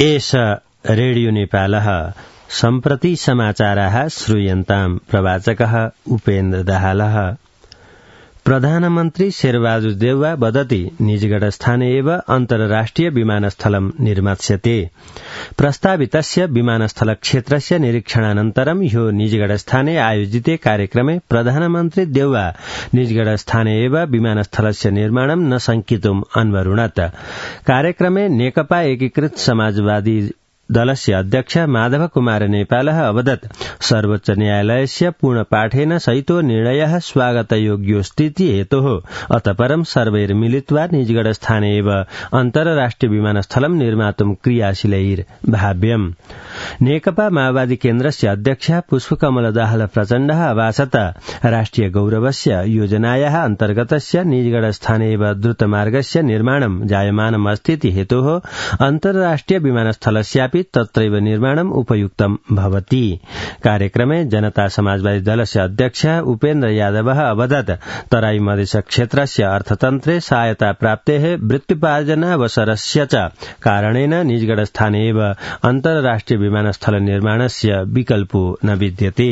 एष रेडियो नेपालः सम्प्रति समाचाराः श्रूयन्ताम् प्रवाचकः उपेन्द्र दाहालः। प्रधानमन्त्री शेरबहादुर देउवा वदति निजगढस्थाने एव अन्तर्राष्ट्रिय विमानस्थलं निर्मास्यते। प्रस्तावितस्य विमानस्थल क्षेत्रस्य निरीक्षणानन्तरं ह्यो निजगढस्थाने आयोजिते कार्यक्रमे प्रधानमन्त्री देउवा निजगढस्थाने एव विमानस्थलस्य निर्माणं न शंकितुम् अन्वरुणत। कार्यक्रमे नेकपा एकीकृत समाजवादी दलस्य अध्यक्ष माधव कुमार नेपालः अवदत् सर्वोच्च न्यायालयस्य पूर्णपाठेन सहितो निर्णयः स्वागतयोग्योऽस्तीति हेतोः अतः परं सर्वैर्मिलित्वा निजगढस्थाने एव अन्तर्राष्ट्रिय विमानस्थलं निर्मातुं क्रियाशीलैर्भाव्यम्। नेकपा माओवादी केन्द्रस्य अध्यक्ष पुष्पकमल दाहाल प्रचण्डः अभाषत राष्ट्रिय गौरवस्य योजनायाः अन्तर्गतस्य निजगढस्थाने एव द्रुतमार्गस्य निर्माणं जायमानमस्तीति हेतोः अन्तर्राष्ट्रिय विमानस्थलस्यापि तत्रैव निर्माणम् उपयुक्तं भवति। कार्यक्रमे जनता समाजवादी दलस्य अध्यक्ष उपेन्द्र यादवः अवदत् तराई मधेश क्षेत्रस्य अर्थतन्त्रे सहायता प्राप्तेः वृत्त्युपार्जनावसरस्य च कारणेन निजगढस्थाने एव अन्तर्राष्ट्रिय विमानस्थल निर्माणस्य विकल्पो न विद्यते।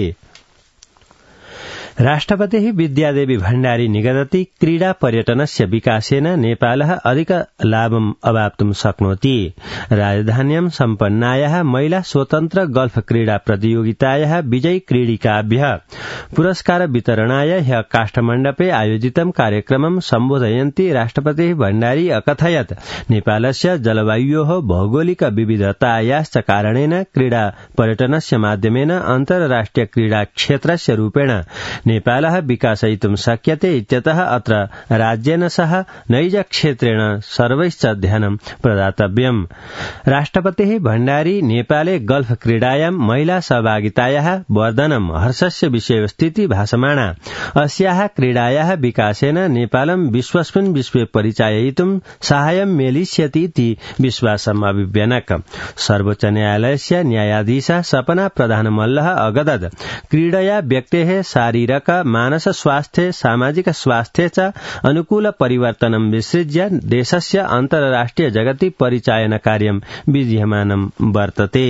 राष्ट्रपतिः विद्यादेवी भण्डारी निगदति क्रीडा पर्यटनस्य विकासेन नेपालः अधिक लाभम् अवाप्तुं शक्नोति। राजधान्यां सम्पन्नायाः महिला स्वतन्त्र गल्फ क्रीडा प्रतियोगितायाः विजयी क्रीडिकाभ्यः पुरस्कार वितरणाय ह्यः काष्ठमण्डपे आयोजितं कार्यक्रमं सम्बोधयन्ती राष्ट्रपतिः भण्डारी अकथयत् नेपालस्य जलवायोः भौगोलिक विविधतायाश्च कारणेन क्रीडा पर्यटनस्य माध्यमेन अन्तर्राष्ट्रिय क्रीडा क्षेत्रस्य रूपेण नेपालः विकासयितुं शक्यते इत्यतः अत्र राज्येन सह नैज क्षेत्रेण सर्वैश्च ध्यानं प्रदातव्यम्। राष्ट्रपतिः भण्डारी नेपाले गल्फ क्रीडायां महिला सहभागितायाः वर्धनं हर्षस्य विषयोऽस्तीति भाषमाणा अस्याः क्रीडायाः विकासेन नेपालं विश्वस्मिन् विश्वे परिचाययितुं साहाय्यं मेलिष्यति इति विश्वासम् अभिव्यनक। सर्वोच्च न्यायालयस्य न्यायाधीशा सपना प्रधानमल्लः अगदत् क्रीडया व्यक्तेः शारीरिक मानस स्वास्थ्य सामाजिक स्वास्थ्य च अनुकूल परिवर्तनं विसृज्य देशस्य अन्तर्राष्ट्रिय जगति परिचायन कार्यं विद्यमानं वर्तते।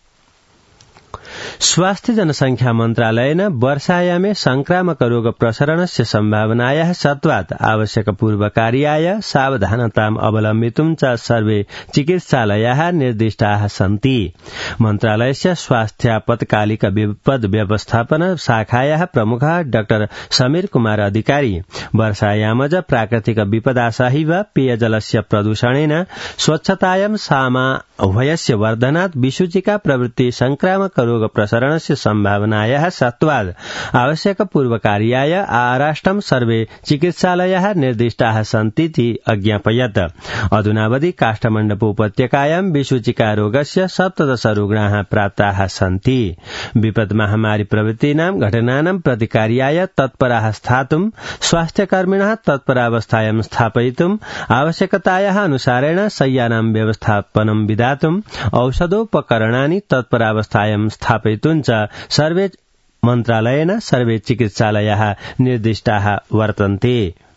स्वास्थ्य जनसंख्या मन्त्रालयेन वर्षायामे संक्रामक रोग प्रसरणस्य सम्भावनायाः सत्वात् आवश्यक पूर्वकार्याय सावधानताम् अवलम्बितुं च सर्वे चिकित्सालयाः निर्दिष्टाः सन्ति। मन्त्रालयस्य स्वास्थ्यापत्कालिक विपद व्यवस्थापन शाखायाः प्रमुखः डाक्टर समीर कुमार अधिकारी वर्षायामज प्राकृतिक विपदासहिव पेयजलस्य प्रदूषणेन स्वच्छतायां सामावयस्य वर्धनात् विसूचिका प्रवृत्ति संक्रामक रोग प्रसरणस्य सम्भावनायाः सत्वात् आवश्यक पूर्वकार्याय आराष्टं सर्वे चिकित्सालयाः निर्दिष्टाः सन्तीति अज्ञापयत्। अधुनावधि काष्ठमण्डप उपत्यकायां विसूचिका रोगस्य 17 रुग्णाः प्राप्ताः सन्ति। विपद महामारी प्रभृतीनां घटनानां प्रतिकार्याय तत्पराः स्थातुं स्वास्थ्यकर्मिणः तत्परावस्थायां स्थापयितुं आवश्यकतायाः अनुसारेण शय्यानां व्यवस्थापनं विधातुं औषधोपकरणानि तत्परावस्थायां स्थापयितुं च सर्वे मन्त्रालयेन सर्वे चिकित्सालयाः निर्दिष्टाः वर्तन्ते।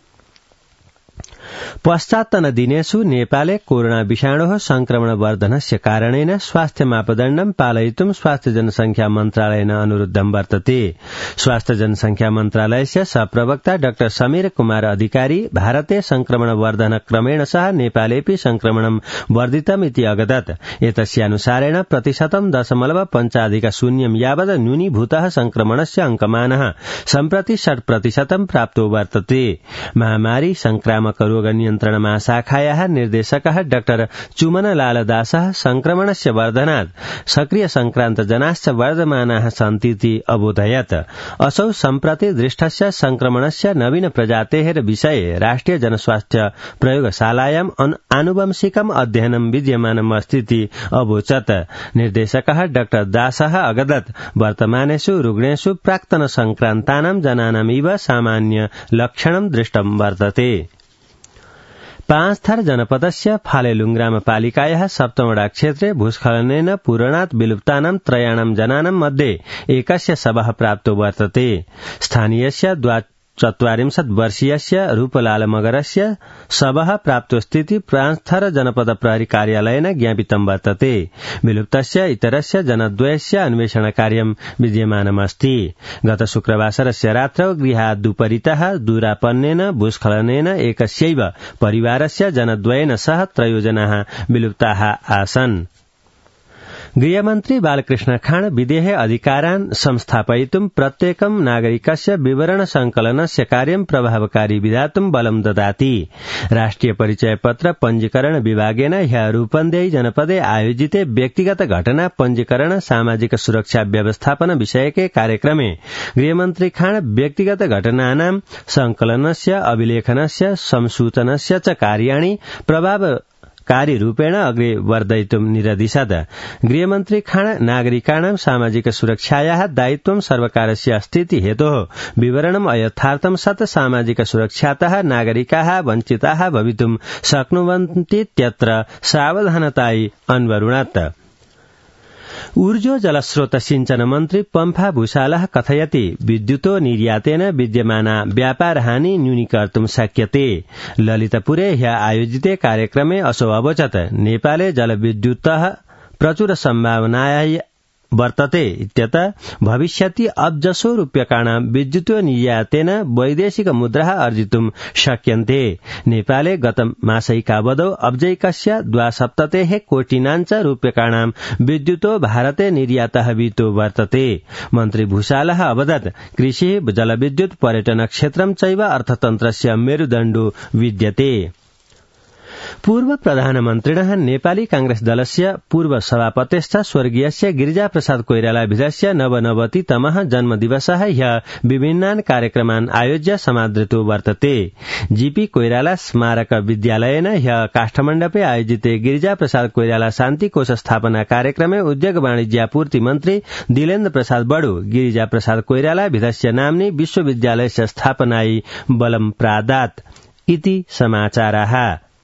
पश्चात्तनदिनेषु नेपाले कोरोना विषाणोः संक्रमण वर्धनस्य कारणेन स्वास्थ्य मापदण्डं पालयितुं स्वास्थ्य जनसंख्या मन्त्रालयेन अनुरुद्धं वर्तते। स्वास्थ्य जनसंख्या मन्त्रालयस्य सहप्रवक्ता डाक्टर समीर कुमार अधिकारी भारते संक्रमण वर्धन क्रमेण सह नेपालेऽपि संक्रमणं वर्धितमिति अगदत्। एतस्यानुसारेण 0.5% यावत् न्यूनीभूतः संक्रमणस्य अंकमानः सम्प्रति 60% प्राप्तो वर्तते। महामारी संक्रामक रोग नियन्त्रण महाशाखायाः निर्देशकः डाक्टर चुमनलाल दासः संक्रमणस्य वर्धनात् सक्रिय संक्रान्त जनाश्च वर्धमानाः सन्तीति अबोधयत्। असौ सम्प्रति दृष्टस्य संक्रमणस्य नवीन प्रजातेः विषये राष्ट्रिय जनस्वास्थ्य प्रयोगशालायां आनुवंशिकम् अध्ययनं विद्यमानम् अस्तीति अवोचत्। निर्देशकः डाक्टर दासः अगदत् वर्तमानेषु रुग्णेषु प्राक्तन संक्रान्तानां जनानामिव सामान्य लक्षणं दृष्टं वर्तते। पाँचथर जनपदस्य फालेलुङ ग्रामपालिकायाः सप्तमवडा क्षेत्रे भूस्खलनेन पूरणात् विलुप्तानां त्रयाणां जनानां मध्ये एकस्य शवः प्राप्तो वर्तते। स्थानीयस्य चत्वारिंशत् वर्षीयस्य रूपलाल मगरस्य शवः प्राप्तोस्थिति प्रान्थर जनपद प्रहरी कार्यालयेन ज्ञापितं वर्तते। विलुप्तस्य इतरस्य जनद्वयस्य अन्वेषण कार्यं विद्यमानमस्ति। गत शुक्रवासरस्य रात्रौ गृहादुपरितः दूरापन्नेन भूस्खलनेन एकस्यैव परिवारस्य जनद्वयेन सह 3 जनाः विलुप्ताः आसन्। गृहमन्त्री बालकृष्ण खाँड विदेहे अधिकारान् संस्थापयितुं प्रत्येकं नागरिकस्य विवरण संकलनस्य कार्यं प्रभावकारी विधातुं बलं ददाति। राष्ट्रिय परिचय पत्र पञ्जीकरण विभागेन ह्यः रूपन्देही जनपदे आयोजिते व्यक्तिगत घटना पञ्जीकरण सामाजिक सुरक्षा व्यवस्थापन विषयके कार्यक्रमे गृहमन्त्री खाँड व्यक्तिगत घटनानां संकलनस्य अभिलेखनस्य संसूचनस्य च कार्याणि प्रभावकारी रूपेण अग्रे वर्धयितुं निरदिशत्। गृहमन्त्री खाँड नागरिकाणां सामाजिक सुरक्षायाः दायित्वं सर्वकारस्य अस्तीति हेतोः विवरणम् अयथार्थं सत् सामाजिक सुरक्षातः नागरिकाः वञ्चिताः भवितुं शक्नुवन्तीत्यत्र सावधानतायै अन्वरुणत्। ऊर्जो जलस्रोत सिंचन मन्त्री पम्फा भूषालः कथयति विद्युतो निर्यातेन विद्यमाना व्यापार हानि न्यूनीकर्तुं शक्यते। ललितपुरे ह्यः आयोजिते कार्यक्रमे असौ अवोचत्। नेपाले जलविद्युतः प्रचुर सम्भावनाय वर्तते इत्यतः भविष्यति अब्जसो रूप्यकाणां विद्युतो निर्यातेन वैदेशिक मुद्राः अर्जितुं शक्यन्ते। नेपाले गत मासैकावधौ अब्जैकस्य 2.7 कोटिनाञ्च रूप्यकाणां विद्युतो भारते निर्यातः वितो वर्तते। मन्त्री भूषालः अवदत् कृषि जलविद्युत पर्यटन क्षेत्रं चैव अर्थतन्त्रस्य मेरुदण्डो विद्यते। पूर्व प्रधानमन्त्रिणः नेपाली कांग्रेस दलस्य पूर्व सभापतिश्च स्वर्गीयस्य गिरिजाप्रसाद कोइरालाभिधस्य 99तमः जन्मदिवसः ह्यः विभिन्नान् कार्यक्रमान् आयोज्य समादृतो वर्तते। जीपी कोइराला स्मारक विद्यालयेन ह्यः काष्ठमण्डपे आयोजिते गिरिजाप्रसाद कोइराला शान्तिकोष स्थापना कार्यक्रमे उद्योग वाणिज्यापूर्ति मन्त्री दिलेन्द्र प्रसाद बडु गिरिजाप्रसाद कोइरालाभिधस्य नाम्नि विश्वविद्यालयस्य स्थापनायै बलं प्रादात् इति समाचाराः।